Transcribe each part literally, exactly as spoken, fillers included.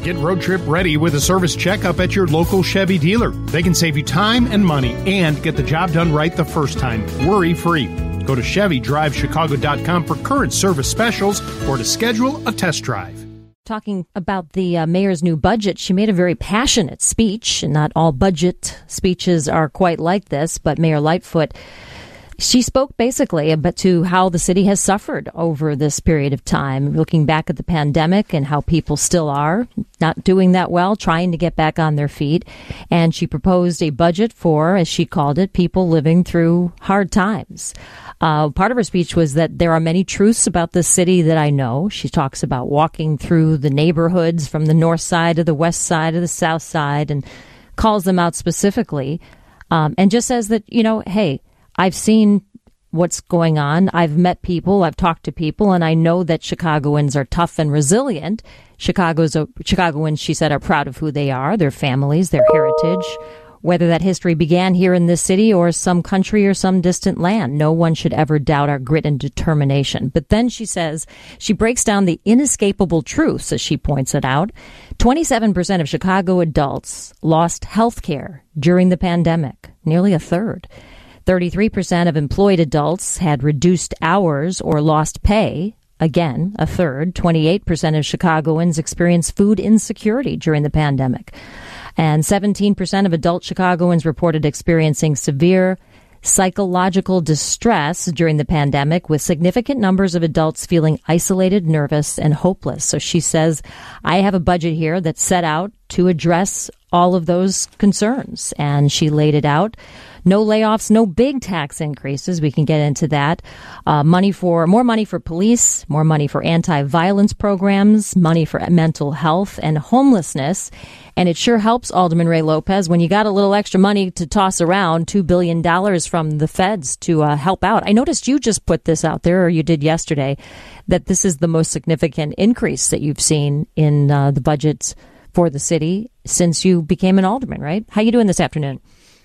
Get road trip ready with a service checkup at your local Chevy dealer. They can save you time and money and get the job done right the first time, worry-free. Go to Chevy Drive Chicago dot com for current service specials or to schedule a test drive. Talking about the uh, mayor's new budget, she made a very passionate speech, and not all budget speeches are quite like this, but Mayor Lightfoot, she spoke basically about to how the city has suffered over this period of time, looking back at the pandemic and how people still are not doing that well, trying to get back on their feet. And she proposed a budget for, as she called it, people living through hard times. Uh, part of her speech was that there are many truths about this city that I know. She talks about walking through the neighborhoods from the north side to the west side to the south side and calls them out specifically, um, and just says that, you know, hey, I've seen what's going on. I've met people. I've talked to people, and I know that Chicagoans are tough and resilient. Chicago's Chicagoans, she said, are proud of who they are, their families, their heritage. Whether that history began here in this city or some country or some distant land, no one should ever doubt our grit and determination. But then she says, she breaks down the inescapable truths, as she points it out. twenty-seven percent of Chicago adults lost health care during the pandemic, nearly a third. thirty-three percent of employed adults had reduced hours or lost pay. Again, a third. twenty-eight percent of Chicagoans experienced food insecurity during the pandemic. And seventeen percent of adult Chicagoans reported experiencing severe psychological distress during the pandemic, with significant numbers of adults feeling isolated, nervous, and hopeless. So she says, I have a budget here that's set out to address all of those concerns. And she laid it out. No layoffs, no big tax increases. We can get into that. Uh, money for more money for police, more money for anti-violence programs, money for mental health and homelessness. And it sure helps, Alderman Ray Lopez, when you got a little extra money to toss around, two billion dollars from the feds to uh, help out. I noticed you just put this out there, or you did yesterday, that this is the most significant increase that you've seen in uh, the budgets for the city since you became an alderman, right? How you doing this afternoon?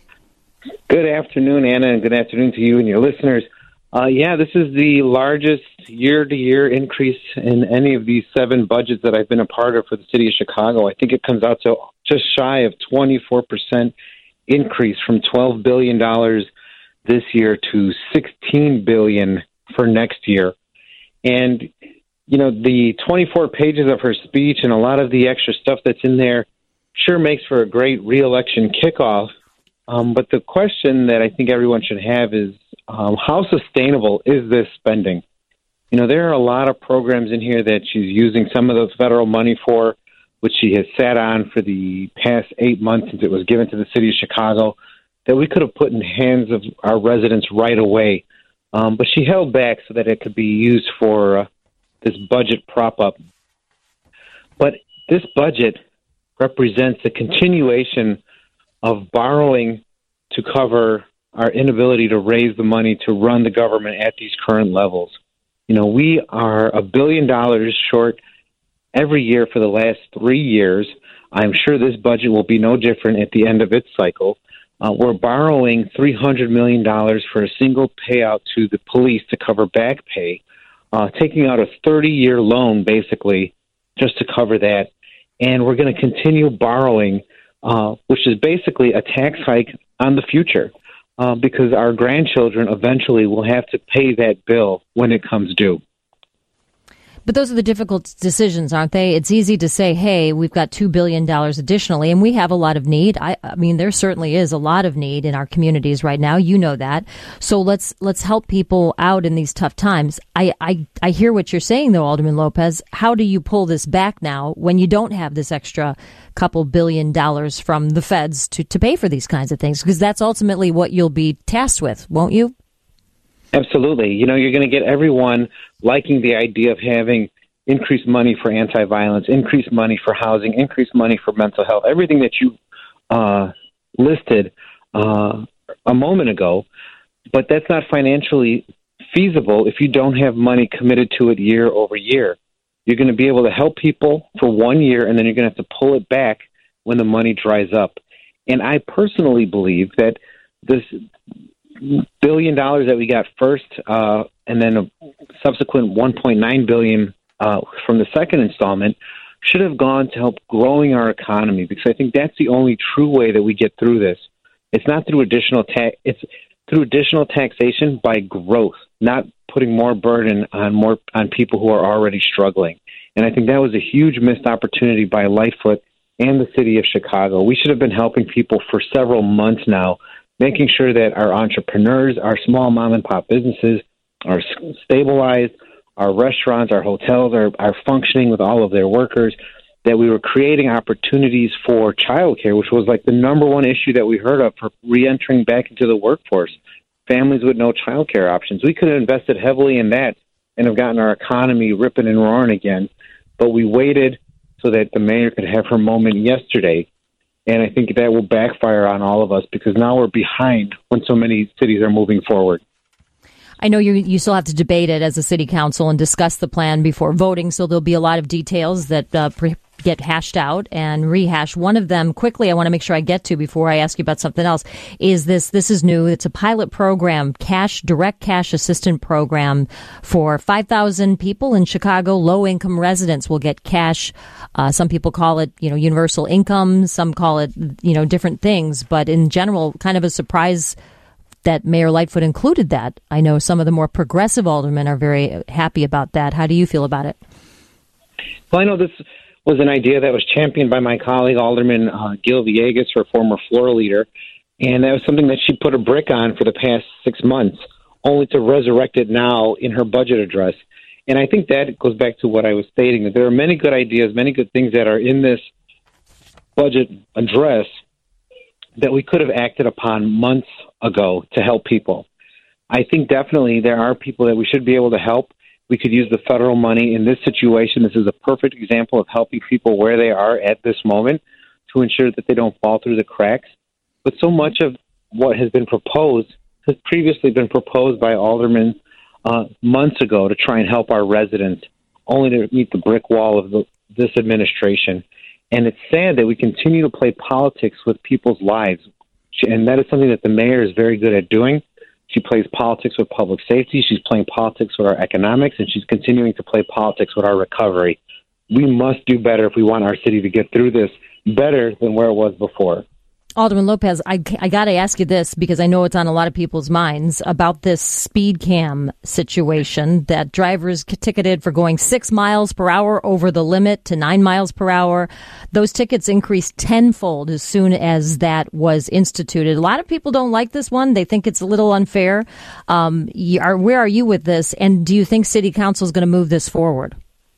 Good afternoon, Anna, and good afternoon to you and your listeners. Uh, yeah, this is the largest year-to-year increase in any of these seven budgets that I've been a part of for the city of Chicago. I think it comes out to just shy of twenty-four percent increase from twelve billion dollars this year to sixteen billion dollars for next year. And, you know, the twenty-four pages of her speech and a lot of the extra stuff that's in there sure makes for a great re-election kickoff. Um, but the question that I think everyone should have is, um, how sustainable is this spending? You know, there are a lot of programs in here that she's using some of the federal money for, which she has sat on for the past eight months since it was given to the city of Chicago, that we could have put in the hands of our residents right away. Um, but she held back so that it could be used for uh, this budget prop-up. But this budget represents the continuation of borrowing to cover our inability to raise the money to run the government at these current levels. You know, we are a billion dollars short every year for the last three years. I'm sure this budget will be no different at the end of its cycle. Uh, we're borrowing three hundred million dollars for a single payout to the police to cover back pay, uh, taking out a thirty-year loan, basically, just to cover that. And we're going to continue borrowing, uh, which is basically a tax hike on the future, uh, because our grandchildren eventually will have to pay that bill when it comes due. But those are the difficult decisions, aren't they? It's easy to say, hey, we've got two billion dollars additionally, and we have a lot of need. I, I mean, there certainly is a lot of need in our communities right now. You know that. So let's let's help people out in these tough times. I, I, I hear what you're saying, though, Alderman Lopez. How do you pull this back now when you don't have this extra couple billion dollars from the feds to, to pay for these kinds of things? Because that's ultimately what you'll be tasked with, won't you? Absolutely. You know, you're going to get everyone liking the idea of having increased money for anti-violence, increased money for housing, increased money for mental health, everything that you uh, listed uh, a moment ago. But that's not financially feasible if you don't have money committed to it year over year. You're going to be able to help people for one year, and then you're going to have to pull it back when the money dries up. And I personally believe that this billion dollars that we got first, uh, and then a subsequent one point nine billion uh, from the second installment, should have gone to help growing our economy, because I think that's the only true way that we get through this. It's not through additional tax. It's through additional taxation by growth, not putting more burden on more on people who are already struggling. And I think that was a huge missed opportunity by Lightfoot and the city of Chicago. We should have been helping people for several months now, making sure that our entrepreneurs, our small mom and pop businesses are stabilized, our restaurants, our hotels are, are functioning with all of their workers, that we were creating opportunities for childcare, which was like the number one issue that we heard of for reentering back into the workforce. Families with no childcare options. We could have invested heavily in that and have gotten our economy ripping and roaring again, but we waited so that the mayor could have her moment yesterday. And I think that will backfire on all of us because now we're behind when so many cities are moving forward. I know you you still have to debate it as a city council and discuss the plan before voting, so there'll be a lot of details that uh, pre- get hashed out and rehashed. One of them, quickly, I want to make sure I get to before I ask you about something else, is this. This is new. It's a pilot program, cash direct cash assistant program for five thousand people in Chicago. Low-income residents will get cash. Uh, some people call it, you know, universal income. Some call it, you know, different things. But in general, kind of a surprise that Mayor Lightfoot included that. I know some of the more progressive aldermen are very happy about that. How do you feel about it? Well, I know this was an idea that was championed by my colleague, Alderman uh, Gil Villegas, her former floor leader, and that was something that she put a brick on for the past six months, only to resurrect it now in her budget address. And I think that goes back to what I was stating, that there are many good ideas, many good things that are in this budget address that we could have acted upon months ago to help people. I think definitely there are people that we should be able to help. We could use the federal money in this situation. This is a perfect example of helping people where they are at this moment to ensure that they don't fall through the cracks. But so much of what has been proposed has previously been proposed by aldermen uh, months ago to try and help our residents, only to meet the brick wall of the, this administration. And it's sad that we continue to play politics with people's lives. And that is something that the mayor is very good at doing. She plays politics with public safety. She's playing politics with our economics, and she's continuing to play politics with our recovery. We must do better if we want our city to get through this better than where it was before. Alderman Lopez, I, I got to ask you this because I know it's on a lot of people's minds about this speed cam situation that drivers ticketed for going six miles per hour over the limit to nine miles per hour. Those tickets increased tenfold as soon as that was instituted. A lot of people don't like this one. They think it's a little unfair. Um, you are, where are you with this? And do you think City Council is going to move this forward?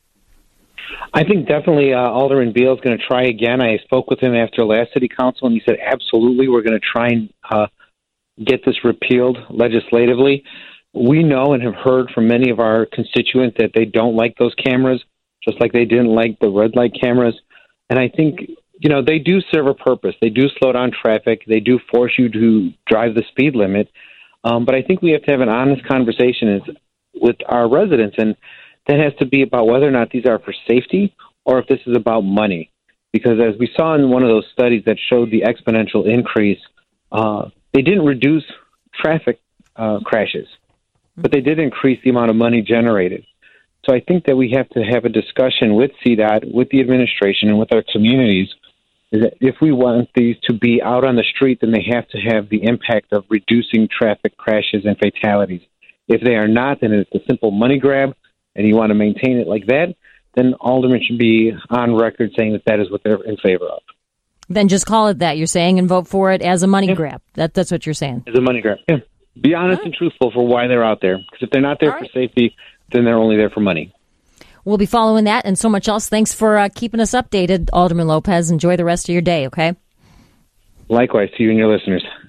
I think definitely uh, Alderman Beal is going to try again. I spoke with him after last city council, and he said, absolutely, we're going to try and uh, get this repealed legislatively. We know and have heard from many of our constituents that they don't like those cameras, just like they didn't like the red light cameras. And I think, you know, they do serve a purpose. They do slow down traffic. They do force you to drive the speed limit. Um, but I think we have to have an honest conversation with our residents, and that has to be about whether or not these are for safety or if this is about money. Because as we saw in one of those studies that showed the exponential increase, uh, they didn't reduce traffic uh, crashes, but they did increase the amount of money generated. So I think that we have to have a discussion with C D O T, with the administration, and with our communities, is that if we want these to be out on the street, then they have to have the impact of reducing traffic crashes and fatalities. If they are not, then it's a simple money grab, and you want to maintain it like that, then aldermen should be on record saying that that is what they're in favor of. Then just call it that, you're saying, and vote for it as a money yeah. grab. That, that's what you're saying. As a money grab, yeah. Be honest right. and truthful for why they're out there. Because if they're not there All for right. safety, then they're only there for money. We'll be following that and so much else. Thanks for uh, keeping us updated, Alderman Lopez. Enjoy the rest of your day, okay? Likewise to you and your listeners.